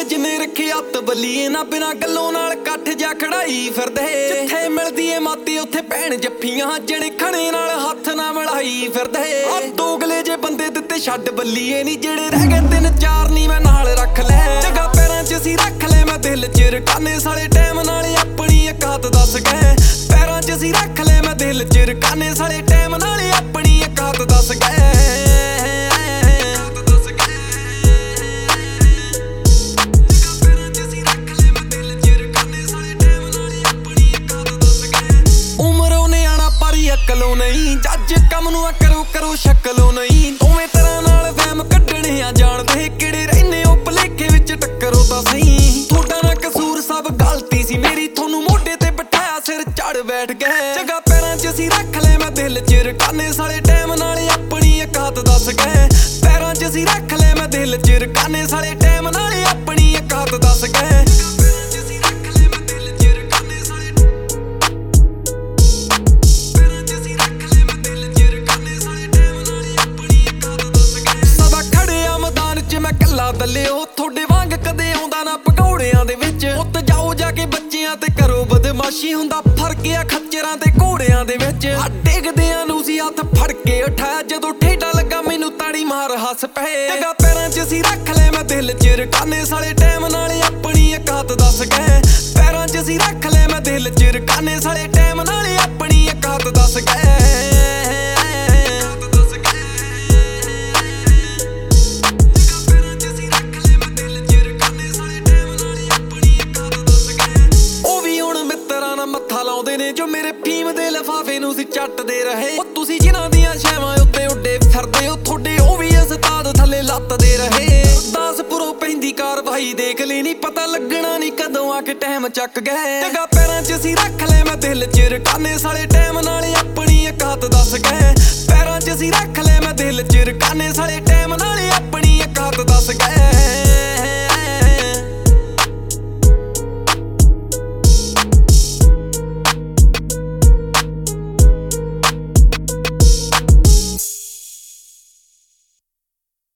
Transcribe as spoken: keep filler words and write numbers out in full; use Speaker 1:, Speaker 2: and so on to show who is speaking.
Speaker 1: ਜਿਨੇ ਰੱਖੀ ਹੱਥ ਬੱਲੀਏ ਨਾ ਬਿਨਾ ਗੱਲੋਂ ਨਾਲ ਕੱਠ ਜਾ ਖੜਾਈ ਫਿਰਦੇ ਜਿੱਥੇ ਮਿਲਦੀ ਏ ਮਾਤੀ ਉੱਥੇ ਭੈਣ ਜੱਫੀਆਂ ਜਿਹੜੇ ਖਣੇ ਨਾਲ ਹੱਥ ਨਾ ਮਿਲਾਈ ਫਿਰਦੇ ਆ ਦੋਗਲੇ ਜੇ ਬੰਦੇ ਦਿੱਤੇ ਛੱਡ ਬੱਲੀਏ ਨਹੀਂ ਜਿਹੜੇ ਰਹਿ ਗਏ ਤਿੰਨ ਚਾਰ ਨੀ ਮੈਂ ਨਾਲ ਰੱਖ ਲੈ ਜਗਾ ਪੈਰਾਂ 'ਚ ਸੀ ਰੱਖ ਲੈ ਮੈਂ ਦਿਲ 'ਚ ਰਕਾਨੇ ਸਾਲੇ ਟਾਈਮ ਨਾਲ ਆਪਣੀ ਔਕਾਤ ਦੱਸ ਗਏ ਪੈਰਾਂ 'ਚ ਸੀ ਰੱਖ ਲੈ ਮੈਂ ਦਿਲ 'ਚ ਰਕਾਨੇ ਸਾਲੇ ਟਾਈਮ ਨਾਲ ਆਪਣੀ ਔਕਾਤ ਦੱਸ ਗਏ ਅਕਲੋਂ ਨਹੀਂ ਜੱਜ ਕੰਮ ਨੂੰ ਕਰੋ ਕਰੋ ਸ਼ਕਲੋਂ ਨਹੀਂ ਦੋਵੇਂ ਤਰ੍ਹਾਂ ਨਾਲ ਵਹਿਮ ਕੱਢਣੇ ਆ ਜਾਣਦੇ ਕਿਹੜੇ ਰਹਿੰਦੇ ਹੋ ਭਲੇਖੇ ਵਿੱਚ ਟੱਕਰੋ ਤਾਂ ਸਹੀ ਤੁਹਾਡਾ ਨਾ ਕਸੂਰ ਸਭ ਗਲਤੀ ਸੀ ਮੇਰੀ ਤੁਹਾਨੂੰ ਮੋਢੇ ਤੇ ਬਿਠਾਇਆ ਸਿਰ ਚੜ ਬੈਠ ਗਏ ਜਗਾ ਪੈਰਾਂ 'ਚ ਸੀ ਰੱਖ ਲੈ ਮੈਂ ਦਿਲ 'ਚ ਰਕਾਨੇ ਸਾਲੇ ਟਾਈਮ ਨਾਲ ਆਪਣੀ ਔਕਾਤ ਦੱਸ ਗਏ ਪੈਰਾਂ 'ਚ ਸੀ ਰੱਖ ਲੈ ਮੈਂ ਦਿਲ 'ਚ ਰਕਾਨੇ ਸਾਲੇ ਟਾਈਮ ਨਾਲ ਆਪਣੀ ਔਕਾਤ ਦੱਸ ਗਏ ਦਲਿਓ ਤੁਹਾਡੇ ਵਾਂਗ ਕਦੇ ਆਉਂਦਾ ਨਾ ਪਕੌੜਿਆਂ ਦੇ ਵਿੱਚ ਉੱਤ ਜਾਓ ਜਾ ਕੇ ਬੱਚਿਆਂ ਤੇ ਕਰੋ ਬਦਮਾਸ਼ੀ ਹੁੰਦਾ ਫਰਕ ਆ ਖੱਚਰਾਂ ਤੇ ਘੋੜਿਆਂ ਦੇ ਵਿੱਚ ਆ ਡਿੱਗਦਿਆਂ ਨੂੰ ਸੀ ਹੱਥ ਫੜ ਕੇ ਉਠਾਇਆ ਜਦੋਂ ਠੇਡਾ ਲੱਗਾ ਮੈਨੂੰ ਤਾੜੀ ਮਾਰ ਹੱਸ ਪਏ ਜਗਾ ਪੈਰਾਂ 'ਚ ਸੀ ਰੱਖ ਲੈ ਮੈਂ ਦਿਲ 'ਚ ਰਕਾਨੇ ਸਾਲੇ ਟਾਈਮ ਨਾਲ ਆਪਣੀ ਔਕਾਤ ਦੱਸ ਗਏ ਪੈਰਾਂ 'ਚ ਸੀ ਰੱਖ ਲੈ ਮੈਂ ਦਿਲ 'ਚ ਰਕਾਨੇ ਸਾਲੇ ਟਾਈਮ ਨਾਲ ਆਪਣੀ ਔਕਾਤ ਦੱਸ ਗਏ ਮੱਥਾ ਲਾਉਂਦੇ ਨੇ ਜੋ ਮੇਰੇ ਫੀਮ ਦੇ ਲਿਫਾਫੇ ਨੂੰ ਸੀ ਚੱਟਦੇ ਰਹੇ ਉਹ ਤੁਸੀਂ ਜਿਨ੍ਹਾਂ ਦੀਆਂ ਛਾਵਾਂ ਉੱਤੇ ਉੱਡੇ ਫਿਰਦੇ ਹੋ ਤੁਹਾਡੇ ਉਹ ਵੀ ਉਸਤਾਦ ਥੱਲੇ ਲੱਤਦੇ ਰਹੇ ਦਸ ਪੁਰੋਂ ਪੈਂਦੀ ਕਾਰਵਾਈ ਦੇਖ ਲਈ ਨਹੀਂ ਪਤਾ ਲੱਗਣਾ ਨਹੀਂ ਕਦੋਂ ਆ ਕੇ ਟਾਈਮ ਚੱਕ ਗਏ ਜਗਾ ਪੈਰਾਂ 'ਚ ਸੀ ਰੱਖ ਲੈ ਮੈਂ ਦਿਲ 'ਚ ਰਕਾਨੇ ਸਾਲੇ ਟਾਈਮ ਨਾਲ ਆਪਣੀ ਔਕਾਤ ਦੱਸ ਗਏ ਪੈਰਾਂ 'ਚ ਸੀ ਰੱਖ ਲੈ ਮੈਂ ਦਿਲ 'ਚ ਰਕਾਨੇ ਸਾਲੇ